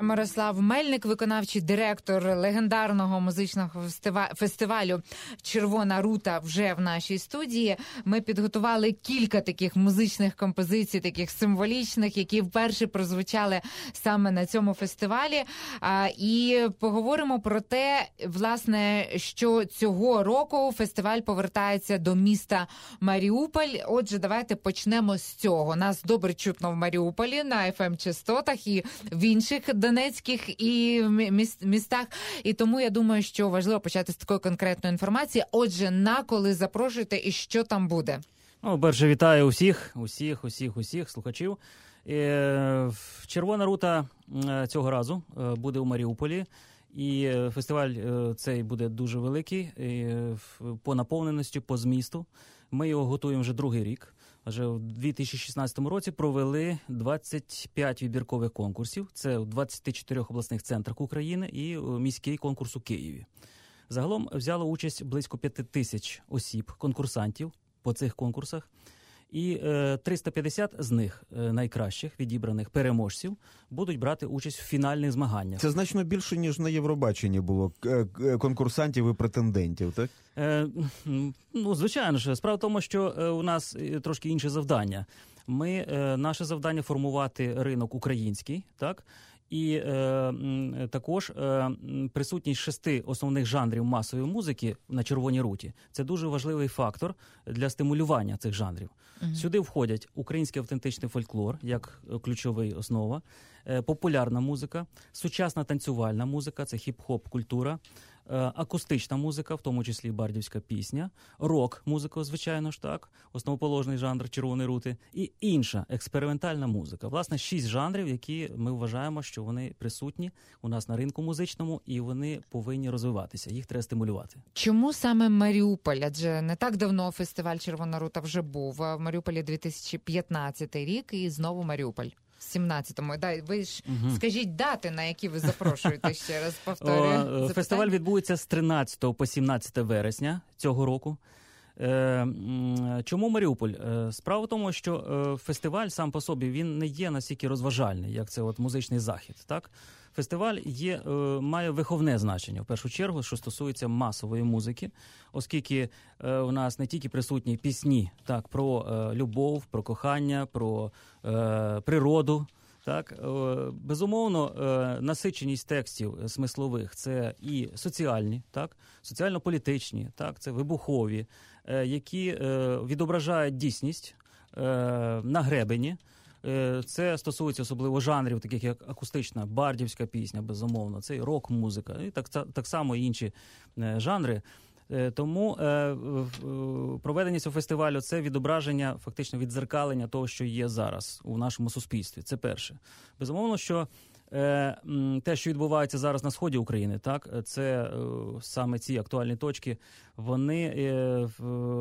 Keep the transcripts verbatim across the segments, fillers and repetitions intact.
Мирослав Мельник, виконавчий директор легендарного музичного фестивалю «Червона рута» вже в нашій студії. Ми підготували кілька таких музичних композицій, таких символічних, які вперше прозвучали саме на цьому фестивалі. І поговоримо про те, власне, що цього року фестиваль повертається до міста Маріуполь. Отже, давайте почнемо з цього. Нас добре чутно в Маріуполі на еф ем-частотах і в інших донецьких і містах. І тому я думаю, що важливо почати з такої конкретної інформації. Отже, на коли запрошуєте і що там буде? Ну, перше, вітаю усіх, усіх, усіх, усіх слухачів. Червона рута цього разу буде у Маріуполі. І фестиваль цей буде дуже великий, по наповненості, по змісту. Ми його готуємо вже другий рік. Вже у дві тисячі шістнадцятому році провели двадцять п'ять відбіркових конкурсів. Це у двадцяти чотирьох обласних центрах України і міський конкурс у Києві. Загалом взяло участь близько п'яти тисяч осіб, конкурсантів по цих конкурсах. І е, триста п'ятдесят з них, е, найкращих, відібраних переможців, будуть брати участь в фінальних змаганнях. Це значно більше, ніж на Євробаченні було конкурсантів і претендентів, так? Е, ну, звичайно ж. Справа в тому, що е, у нас трошки інше завдання. Ми, е, наше завдання формувати ринок український, так? І е, також е, присутність шести основних жанрів масової музики на Червоній руті – це дуже важливий фактор для стимулювання цих жанрів. Uh-huh. Сюди входять український автентичний фольклор, як ключовий основа, е, популярна музика, сучасна танцювальна музика – це хіп-хоп культура, е, акустична музика, в тому числі бардівська пісня, рок-музика, звичайно ж так, основоположний жанр Червоної рути, і інша експериментальна музика. Власне, шість жанрів, які ми вважаємо, що вони присутні у нас на ринку музичному, і вони повинні розвиватися, їх треба стимулювати. Чому саме Маріуполь? Адже не так давно фестиваль «Червона рута» вже був. В Маріуполі дві тисячі п'ятнадцятий рік і знову Маріуполь. В сімнадцятому. Дай, ви ж угу. скажіть дати, на які ви запрошуєте, ще раз повторюю. О, фестиваль відбудеться з тринадцятого по сімнадцяте вересня цього року. Чому Маріуполь? Справа в тому, що фестиваль сам по собі він не є настільки розважальний, як це от музичний захід. Так? Фестиваль є, має виховне значення, в першу чергу, що стосується масової музики, оскільки у нас не тільки присутні пісні так, про любов, про кохання, про е, природу. Так, безумовно, насиченість текстів смислових – це і соціальні, так, соціально-політичні, так, це вибухові, які відображають дійсність на гребені. Це стосується особливо жанрів, таких як акустична, бардівська пісня, безумовно, це і рок-музика, і так, так само і інші жанри. Тому е, проведення цього фестивалю – це відображення, фактично віддзеркалення того, що є зараз у нашому суспільстві. Це перше. Безумовно, що е, те, що відбувається зараз на сході України, так, це е, саме ці актуальні точки, вони е,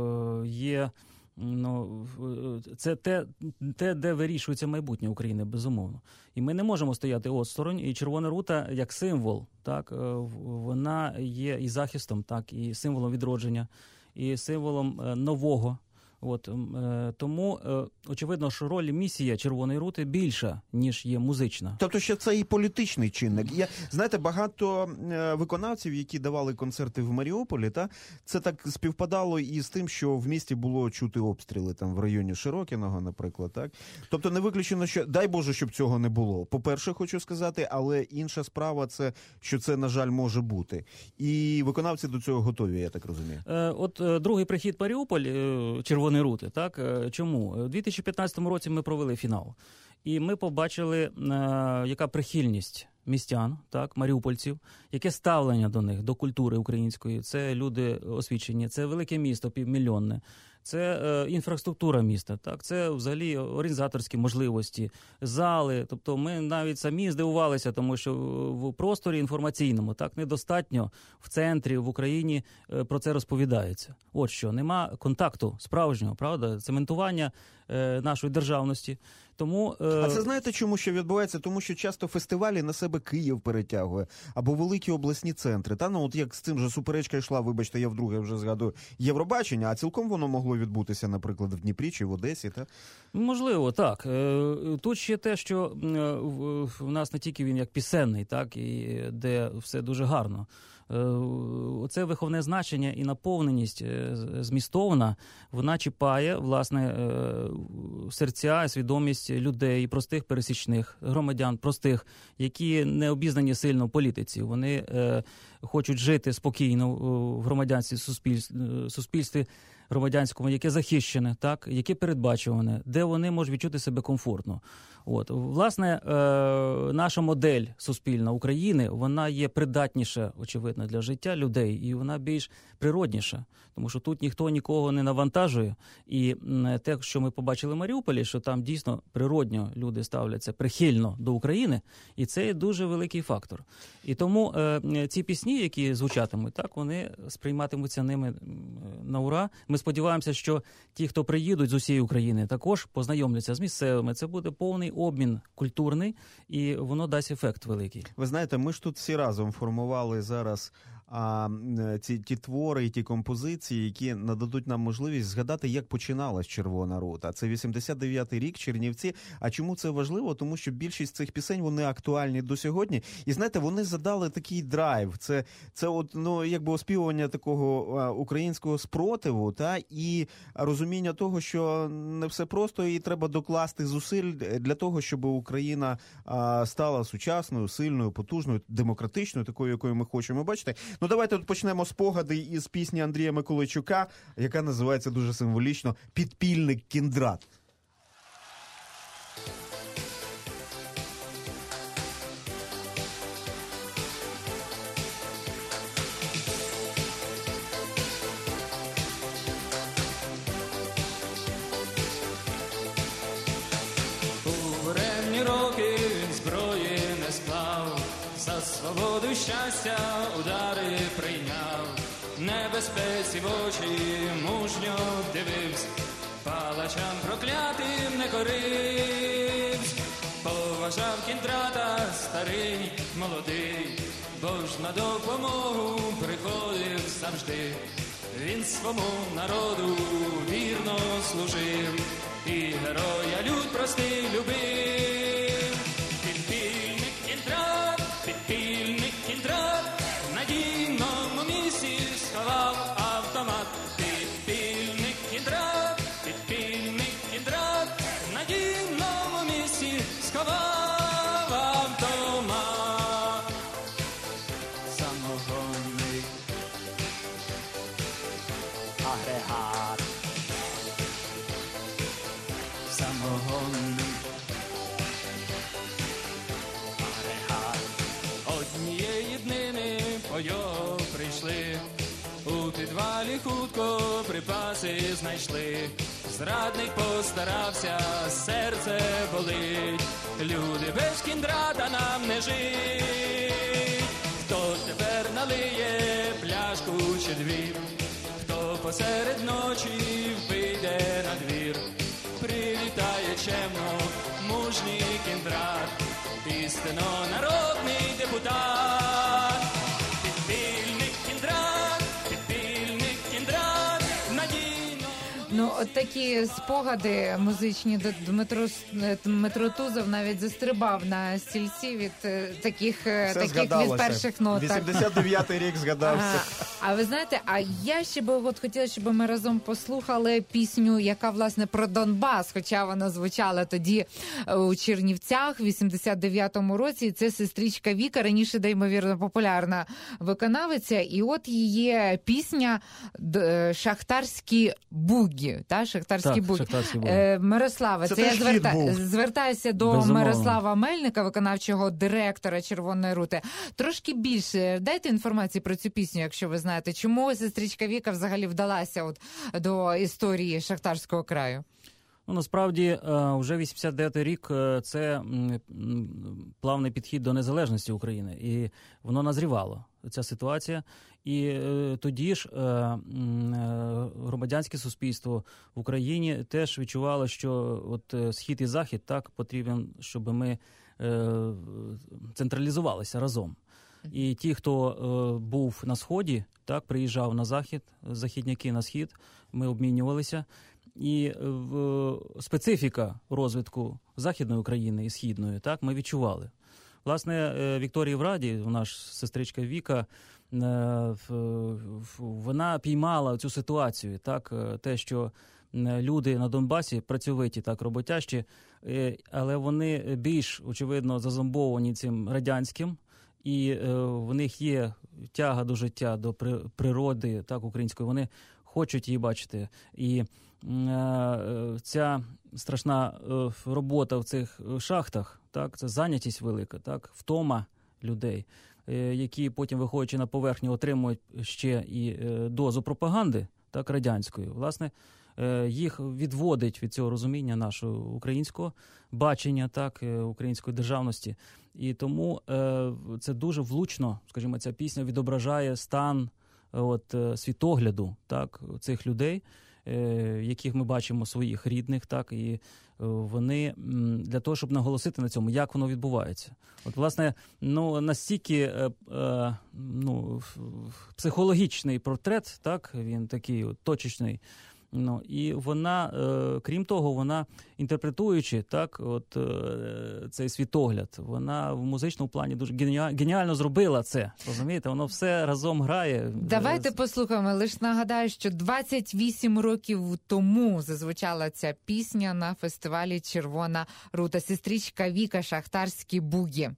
є... Ну, це те, те, де вирішується майбутнє України, безумовно. І ми не можемо стояти осторонь. І Червона рута, як символ, так, вона є і захистом, так, і символом відродження, і символом нового. От, е, тому, е, очевидно, що роль і місія Червоної рути більша, ніж є музична. Тобто, що це і політичний чинник. Я, знаєте, багато е, виконавців, які давали концерти в Маріуполі, та, це так співпадало і з тим, що в місті було чути обстріли, там, в районі Широкіного, наприклад, так? Тобто, не виключено, що, дай Боже, щоб цього не було. По-перше, хочу сказати, але інша справа, це, що це, на жаль, може бути. І виконавці до цього готові, я так розумію. Е, от е, другий прихід Маріуполь, е, Червоної рути, так? Чому? У дві тисячі п'ятнадцятому році ми провели фінал. І ми побачили, е, яка прихильність містян, так, маріупольців, яке ставлення до них, до культури української. Це люди освічені, це велике місто, півмільйонне. Це е, інфраструктура міста, так, це взагалі організаторські можливості, зали. Тобто ми навіть самі здивувалися, тому що в просторі інформаційному так недостатньо в центрі, в Україні е, про це розповідається. От що, нема контакту справжнього, правда, цементування е, нашої державності. Тому, е... А це знаєте, чому що відбувається? Тому що часто фестивалі на себе Київ перетягує, або великі обласні центри. Та, ну, от як з цим же суперечка йшла, вибачте, я вдруге вже згадую, Євробачення, а цілком воно могло могло відбутися, наприклад, в Дніпрі чи в Одесі, так? Можливо, так. Тут ще те, що в нас не тільки він як пісенний, так, і де все дуже гарно. Оце виховне значення і наповненість змістовна, вона чіпає, власне, серця і свідомість людей, простих пересічних громадян, простих, які не обізнані сильно в політиці. Вони хочуть жити спокійно в громадянській суспільстві, громадянському, яке захищене, так, яке передбачуване, де вони можуть відчути себе комфортно. От, власне, е, наша модель суспільна України, вона є придатніша, очевидно, для життя людей, і вона більш природніша, тому що тут ніхто нікого не навантажує. І те, що ми побачили в Маріуполі, що там дійсно природньо люди ставляться прихильно до України, і це є дуже великий фактор. І тому е, ці пісні, які звучатимуть, так, вони сприйматимуться ними на ура. Ми сподіваємося, що ті, хто приїдуть з усієї України, також познайомляться з місцевими. Це буде повний обмін культурний, і воно дасть ефект великий. Ви знаєте, ми ж тут всі разом формували зараз а, ці ті твори і ті композиції, які нададуть нам можливість згадати, як починалась «Червона рута». Це вісімдесят дев'ятий рік, Чернівці. А чому це важливо? Тому що більшість цих пісень, вони актуальні до сьогодні. І знаєте, вони задали такий драйв. Це, це от, ну, якби оспівування такого а, українського спротиву, та, і розуміння того, що не все просто і треба докласти зусиль для того, щоб Україна а, стала сучасною, сильною, потужною, демократичною, такою, якою ми хочемо бачити. Ну, давайте тут почнемо спогади із пісні Андрія Миколайчука, яка називається дуже символічно «Підпільник Кіндрат». Свободу, щастя, удари прийняв, небезпеці в очі мужньо дивився, палачам проклятим не коривсь, поважав Кіндрата старий, молодий, бо ж на допомогу приходив завжди. Він свому народу вірно служив, і героя люд простий любив. Підпільник Кіндрат, підпільник Кіндрат, в надійному місці сховав автомат. Підпільник Кіндрат, підпільник Кіндрат, в надійному місці сховав автомат. Самогонний агрегат, самогонний по його прийшли, у підвалі хутко припаси знайшли. Зрадник постарався, серце болить, люди без Кіндрата нам не жить. Хто тепер налиє пляшку чи дві, хто посеред ночі вийде на двір, привітає чемно мужній Кіндрат, істинно народний депутат. Підпільник Кіндрат, підпільник Кіндрат, надійно. Ну, от такі спогади музичні. Дмитро, Дмитро Тузов навіть застрибав на стільці від таких, таких від перших нот. вісімдесят дев'ятий рік згадався. А, а ви знаєте, а я ще би от хотіла, щоб ми разом послухали пісню, яка, власне, про Донбас, хоча вона звучала тоді у Чернівцях в вісімдесят дев'ятому році. І це сестричка Віка, раніше, неймовірно популярна виконавиця. І от її пісня «Шахтарські бугі». Та, шахтарські так, буги. Шахтарські буги. Е, Мирослава, це, це я зверта... звертаюся до Безумовно. Мирослава Мельника, виконавчого директора «Червоної рути». Трошки більше дайте інформації про цю пісню, якщо ви знаєте. Чому сестричка Віка взагалі вдалася от до історії Шахтарського краю? Ну, насправді, вже вісімдесят дев'ятий рік – це плавний підхід до незалежності України. І воно назрівало, ця ситуація. І тоді ж громадянське суспільство в Україні теж відчувало, що от Схід і Захід так потрібен, щоб ми централізувалися разом. І ті, хто е, був на Сході, так, приїжджав на Захід, західняки на Схід, ми обмінювалися. І в, специфіка розвитку Західної України і Східної, так, ми відчували. Власне, Вікторії Враді, наша сестричка Віка, вона піймала цю ситуацію, так, те, що люди на Донбасі працьовиті, так, роботящі, але вони більш, очевидно, зазомбовані цим радянським, і в них є тяга до життя, до природи, так, української, вони хочуть її бачити. І ця страшна робота в цих шахтах, так, це зайнятість велика, так, втома людей, які потім, виходячи на поверхню, отримують ще і дозу пропаганди, так, радянської. Власне, їх відводить від цього розуміння нашого українського бачення, так, української державності. І тому це дуже влучно, скажімо, ця пісня відображає стан от, світогляду, так, цих людей, яких ми бачимо своїх рідних, так, і вони для того, щоб наголосити на цьому, як воно відбувається. От, власне, ну, настільки е, е, ну, психологічний портрет, так, він такий от, точечний, ну, і вона, е, крім того, вона, інтерпретуючи, так, от, е, цей світогляд, вона в музичному плані дуже геніально зробила це, розумієте? Воно все разом грає. Давайте послухаємо. Лише нагадаю, що двадцять вісім років тому зазвучала ця пісня на фестивалі «Червона рута». Сестричка Віка, «Шахтарські бугі».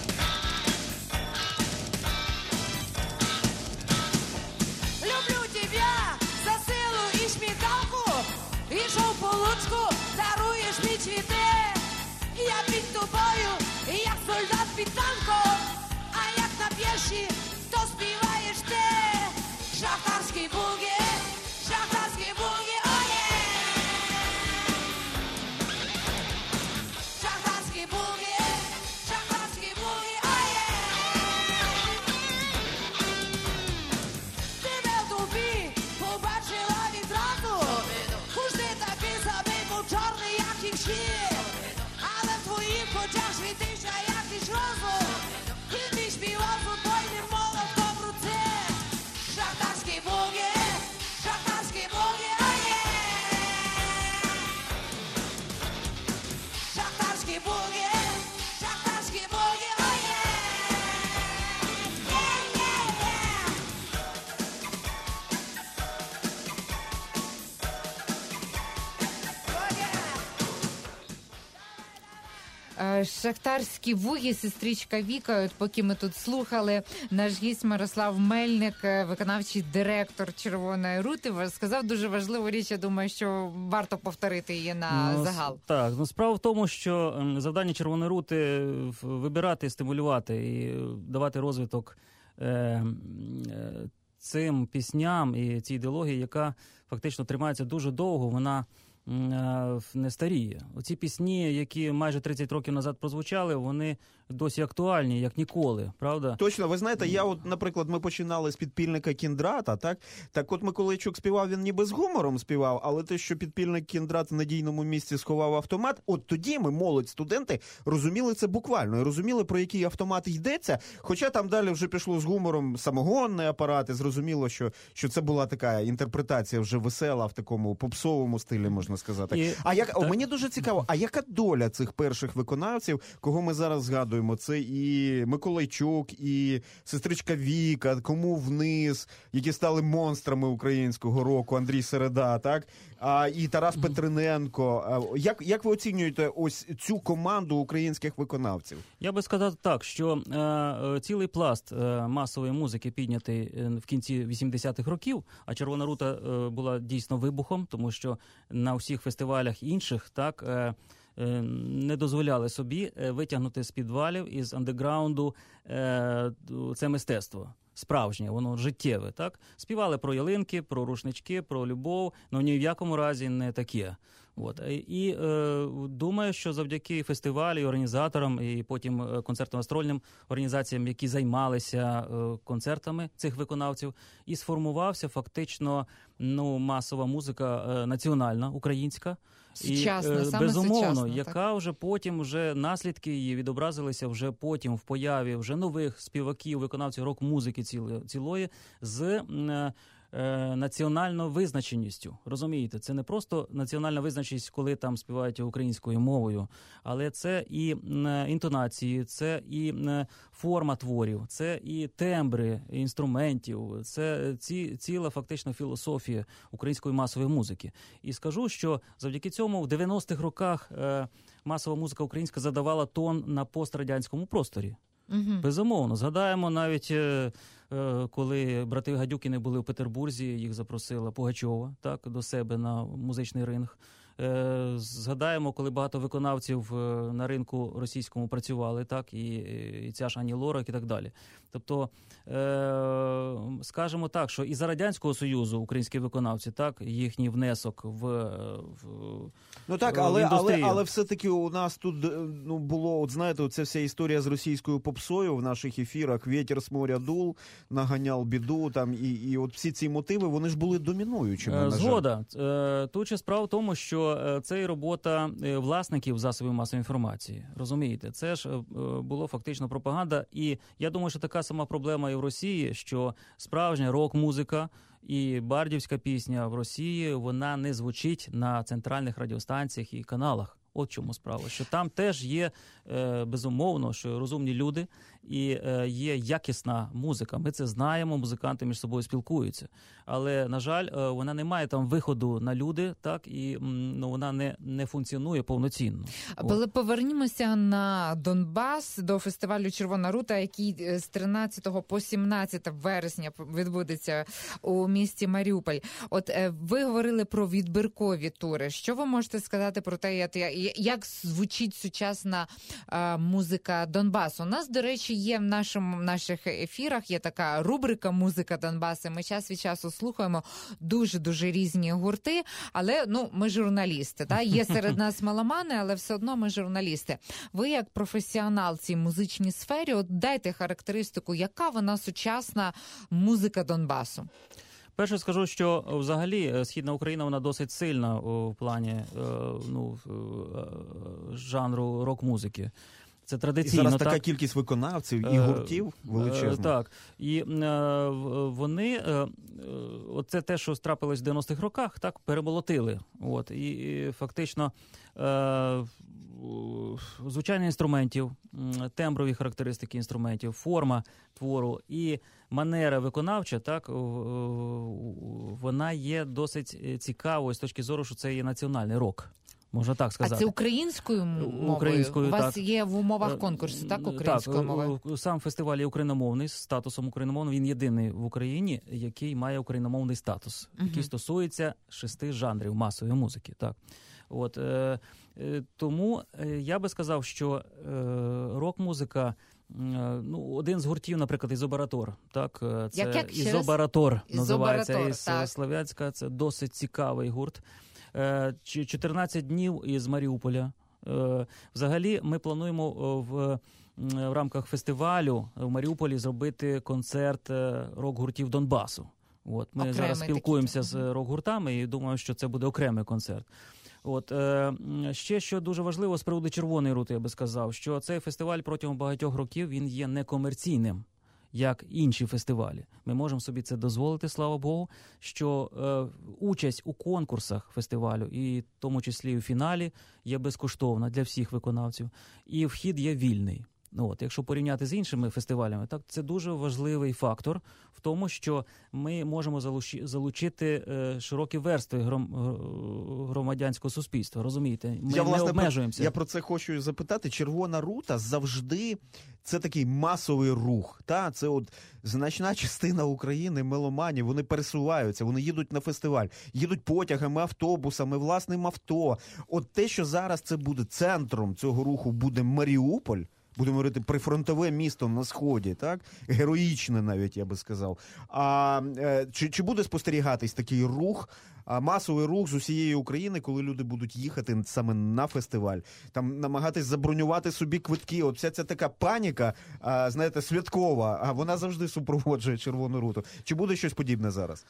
Ішов по Луцьку, даруєш мені цвіти. Я під тобою, як солдат під танком. А як на п'єші, то співаєш ти. Шахтарські буги, шахтарські буги, оє! Шахтарські буги, шахтарські буги, оє! Тебе в тобі побачила відразу. Чорний, як їх щит, але в твоїх очах світиш, а як і розум. І ти співав з утойним молотком в руці. Шахтарські буги, шахтарські буги, оє! Шахтарські буги, шахтарські буги, оє! Шахтарські буги, сестричка Віка. От поки ми тут слухали, наш гість Мирослав Мельник, виконавчий директор «Червоної рути», сказав дуже важливу річ. Я думаю, що варто повторити її на ну, загал. Так, ну справа в тому, що завдання «Червоної рути» вибирати, стимулювати і давати розвиток е, е, цим пісням і цій ідеології, яка фактично тримається дуже довго, вона не старіє. Оці пісні, які майже тридцять років назад прозвучали, вони досі актуальні, як ніколи, правда? Точно, ви знаєте, я от, наприклад, ми починали з підпільника Кіндрата, так? Так от Миколайчук співав, він ніби з гумором співав, але те, що підпільник Кіндрат в надійному місці сховав автомат, от тоді ми, молодь, студенти, розуміли це буквально, і розуміли, про який автомат йдеться, хоча там далі вже пішло з гумором самогонний апарат, і зрозуміло, що, що це була така інтерпретація вже весела в такому попсовому стилі, можна сказати. І, а як, о, мені дуже цікаво, а яка доля цих перших виконавців, кого ми зараз згадуємо? Це і Миколайчук, і сестричка Віка, кому вниз, які стали монстрами українського року, Андрій Середа, так? А, і Тарас Петриненко. Як, як ви оцінюєте ось цю команду українських виконавців? Я би сказав так, що е, цілий пласт е, масової музики піднятий в кінці вісімдесятих років, а «Червона рута» е, була дійсно вибухом, тому що на всіх фестивалях інших, так, е, не дозволяли собі витягнути з підвалів, із андеграунду це мистецтво. Справжнє, воно життєве, так? Співали про ялинки, про рушнички, про любов, але ні в якому разі не таке. От. І е, думаю, що завдяки фестивалю, і організаторам, і потім концертно-гастрольним організаціям, які займалися е, концертами цих виконавців, і сформувався фактично ну, масова музика е, національна, українська. Сучасна, і, е, саме безумовно, сучасна, яка так. вже потім, вже наслідки її відобразилися вже потім в появі вже нових співаків, виконавців рок-музики цілої, цілої з е, е, національною визначеністю. Розумієте, це не просто національна визначеність, коли там співають українською мовою, але це і е, інтонації, це і е, форма творів, це і тембри інструментів, це ці, ціла фактично філософія української масової музики. І скажу, що завдяки цьому в дев'яностих роках е, масова музика українська задавала тон на пострадянському просторі. Угу. Безумовно. Згадаємо навіть, е, е, коли брати Гадюкіни були в Петербурзі, їх запросила Пугачова так, до себе на музичний ринг. Е, згадаємо, коли багато виконавців е, на ринку російському працювали, так, і, і ця ж Ані Лорак і так далі. Тобто, е, скажемо так, що і за Радянського Союзу українські виконавці, так, їхній внесок в, в Ну так, але, але, але все-таки у нас тут ну, було, от знаєте, оця вся історія з російською попсою в наших ефірах, «Вєтер з моря дул», «Наганял біду», там, і, і от всі ці мотиви, вони ж були домінуючими, на жаль. Згода. Тут ще справа в тому, що це і робота власників засобів масової інформації. Розумієте? Це ж було фактично пропаганда. І я думаю, що така сама проблема і в Росії, що справжня рок-музика і бардівська пісня в Росії, вона не звучить на центральних радіостанціях і каналах. От чому справа. Що там теж є, е, безумовно, що розумні люди і е, є якісна музика. Ми це знаємо, музиканти між собою спілкуються. Але, на жаль, е, вона не має там виходу на люди, так, і ну, вона не, не функціонує повноцінно. Але повернімося на Донбас, до фестивалю «Червона рута», який з тринадцятого по сімнадцяте вересня відбудеться у місті Маріуполь. От е, ви говорили про відбіркові тури. Що ви можете сказати про те, як як звучить сучасна е, музика Донбасу? У нас, до речі, є в нашому, наших ефірах, є така рубрика «Музика Донбасу». Ми час від часу слухаємо дуже-дуже різні гурти, але, ну, ми журналісти, та? Є серед нас меломани, але все одно ми журналісти. Ви, як професіонал в цій музичній сфері, от дайте характеристику, яка вона сучасна музика Донбасу? Перше скажу, що взагалі Східна Україна, вона досить сильна в плані ну, жанру рок-музики. Це традиційно. І зараз така так? кількість виконавців і гуртів величезна. Так. І вони, оце те, що трапилось в дев'яностих роках, так, перемолотили. От. І, і фактично звучання інструментів, темброві характеристики інструментів, форма твору і манера виконавча, так, вона є досить цікавою з точки зору, що це є національний рок. Можна так сказати. А це українською мовою? Українською, У вас так. є в умовах конкурсу, так, українською так, мовою? Сам фестиваль є україномовний, з статусом україномовний. Він єдиний в Україні, який має україномовний статус, uh-huh. який стосується шести жанрів масової музики. Так. От, е, е, тому е, я би сказав, що е, рок-музика, е, ну, один з гуртів, наприклад, Ізобаратор, так, це як, як Ізобаратор називається, Ізобаратор, із Слов'янська, це досить цікавий гурт. чотирнадцять днів із Маріуполя. Взагалі, ми плануємо в, в рамках фестивалю в Маріуполі зробити концерт рок-гуртів Донбасу. От, ми окремий зараз спілкуємося такі. з рок-гуртами і думаю, що це буде окремий концерт. От, е, ще, що дуже важливо з приводу «Червоної рути», я би сказав, що цей фестиваль протягом багатьох років він є некомерційним, як інші фестивалі. Ми можемо собі це дозволити, слава Богу, що е, участь у конкурсах фестивалю, і в тому числі і у фіналі, є безкоштовна для всіх виконавців, і вхід є вільний. От, якщо порівняти з іншими фестивалями, так, це дуже важливий фактор в тому, що ми можемо залучи, залучити е, широкі верстви гром, громадянського суспільства. Розумієте? Ми я, не власне, обмежуємося. Я про це хочу запитати. «Червона рута» завжди це такий масовий рух. Та? Це от значна частина України, меломанів, вони пересуваються, вони їдуть на фестиваль, їдуть потягами, автобусами, власним авто. От те, що зараз це буде центром цього руху, буде Маріуполь, будемо говорити, прифронтове місто на Сході, так? Героїчне навіть, я би сказав. А е, чи, чи буде спостерігатись такий рух, а масовий рух з усієї України, коли люди будуть їхати саме на фестиваль, там намагатись забронювати собі квитки. От вся ця така паніка, а, знаєте, святкова, а вона завжди супроводжує Червону руту. Чи буде щось подібне зараз?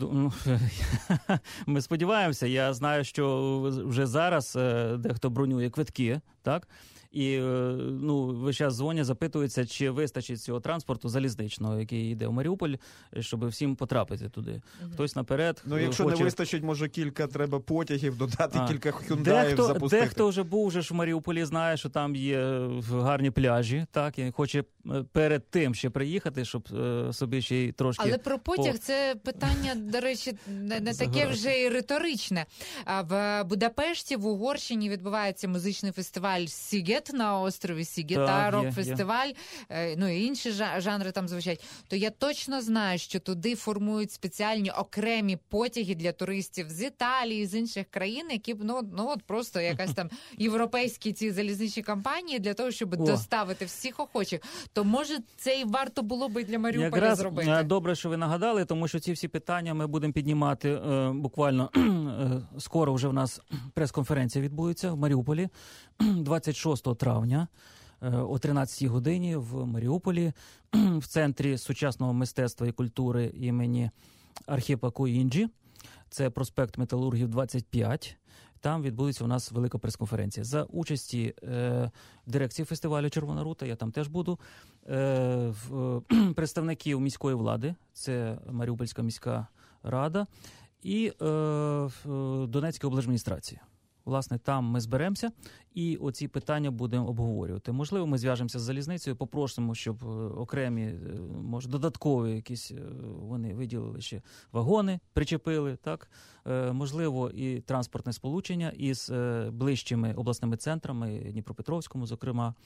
Ми сподіваємося. Я знаю, що вже зараз дехто бронює квитки, так? І, ну, весь час дзвонять, запитуються, чи вистачить цього транспорту залізничного, який йде в Маріуполь, щоб всім потрапити туди. Mm-hmm. Хтось наперед. Ну, якщо хоче... не вистачить, може, кілька треба потягів, додати а. кілька хюндаїв, дехто, запустити. Дехто вже був вже ж в Маріуполі, знає, що там є гарні пляжі, так, і хоче перед тим ще приїхати, щоб е, собі ще й трошки... Але про потяг по... це питання, до речі, не, не таке вже і риторичне. А в Будапешті, в Угорщині відбувається музичний фестиваль «Сігет», на острові Сігета, рок-фестиваль, є. Ну і інші жанри там звучать, то я точно знаю, що туди формують спеціальні окремі потяги для туристів з Італії, з інших країн, які, ну, ну от просто якась там європейські ці залізничні компанії для того, щоб О. доставити всіх охочих. То, може, це і варто було би для Маріуполя Якраз зробити. Добре, що ви нагадали, тому що ці всі питання ми будемо піднімати е, буквально е, скоро вже в нас прес-конференція відбудеться в Маріуполі двадцять шостого травня о тринадцятій годині в Маріуполі, в Центрі сучасного мистецтва і культури імені Архіпа Куінджі. Це проспект Металургів, двадцять п'ять. Там відбудеться у нас велика прес-конференція. За участі е, дирекції фестивалю «Червона рута», я там теж буду, е, в, представників міської влади, це Маріупольська міська рада, і е, Донецька облдержадміністрація. Власне, там ми зберемося і оці питання будемо обговорювати. Можливо, ми зв'яжемося з залізницею, попросимо, щоб окремі, може, додаткові якісь вони виділили ще вагони, причепили, так? Можливо, і транспортне сполучення із ближчими обласними центрами, Дніпропетровському, зокрема.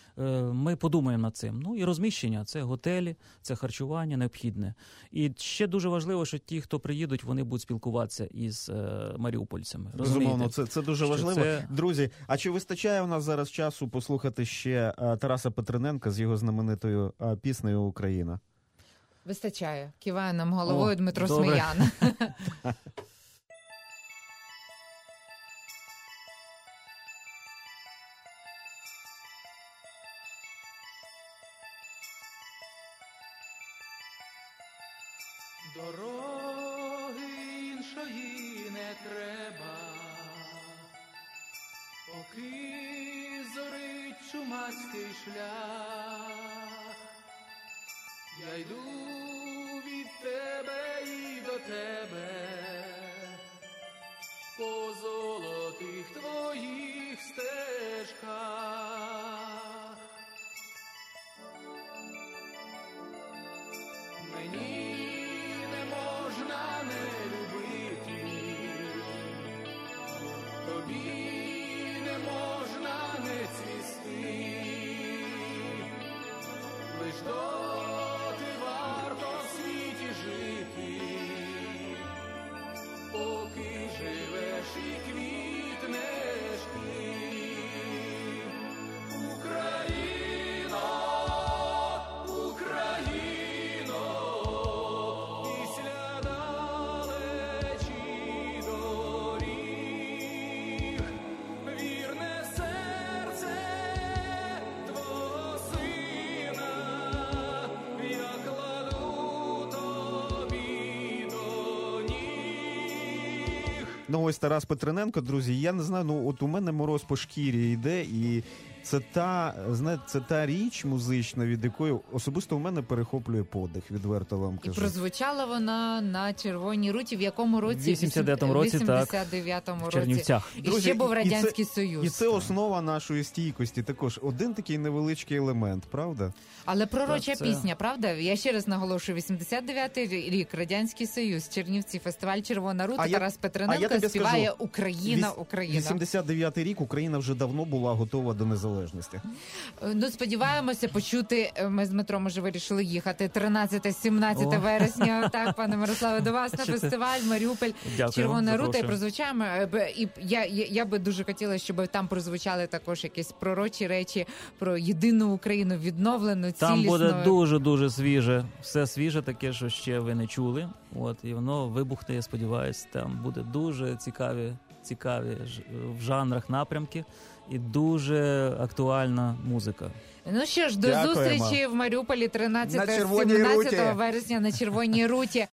Ми подумаємо над цим. Ну і розміщення, це готелі, це харчування необхідне. І ще дуже важливо, що ті, хто приїдуть, вони будуть спілкуватися із е, маріупольцями. Безумовно, це, це дуже що важливо. Це... Друзі, а чи вистачає у нас зараз часу послухати ще а, Тараса Петриненка з його знаменитою а, піснею «Україна»? Вистачає. Киває нам головою О, Дмитро добре. Сміян. Дороги іншої не треба, поки зорить чумацький шлях. Я йду від тебе і до тебе, по золотих твоїх стежках. Мені тобі не можна не цвісти, лиш доти варто в світі жити, поки живеш і квітнеш ти. Україно, Україно, після далечі доріг, вірне серце твого сина я кладу тобі до ніг. Ну ось Тарас Петриненко, друзі, я не знаю, ну от у мене мороз по шкірі йде, і це та, знаєте, це та річ музична, від якої особисто у мене перехоплює подих, відверто вам кажу. І прозвучала вона на «Червоній руті», в якому році? В вісімдесят дев'ятому році, вісімдесят дев'ятому в Чернівцях. І Друзі, ще був Радянський і це, Союз. І це основа нашої стійкості. Також один такий невеличкий елемент, правда? Але пророча це... пісня, правда? Я ще раз наголошую, вісімдесят дев'ятий рік, Радянський Союз, Чернівці, фестиваль «Червона рута», а Тарас Петриненко я співає скажу, «Україна, Україна». вісімдесят дев'ятий рік, Україна вже давно була готова до незалежності. Незалежності. Ну, сподіваємося почути. Ми з Дмитром уже вирішили їхати тринадцяте-сімнадцяте вересня. Так, пане Мирославе, до вас на фестиваль Маріуполь. Дякую, Червона рута. І запрошую. прозвучаємо. І я, я, я би дуже хотіла, щоб там прозвучали також якісь пророчі речі про єдину Україну, відновлену, цілісну. Там буде дуже-дуже свіже. Все свіже таке, що ще ви не чули. От, і воно вибухне, я сподіваюся. Там буде дуже цікаві, цікаві ж- в жанрах напрямки і дуже актуальна музика. Ну що ж, до Дякуємо. зустрічі в Маріуполі На Червоній тринадцяте-сімнадцяте руті. вересня на Червоній руті.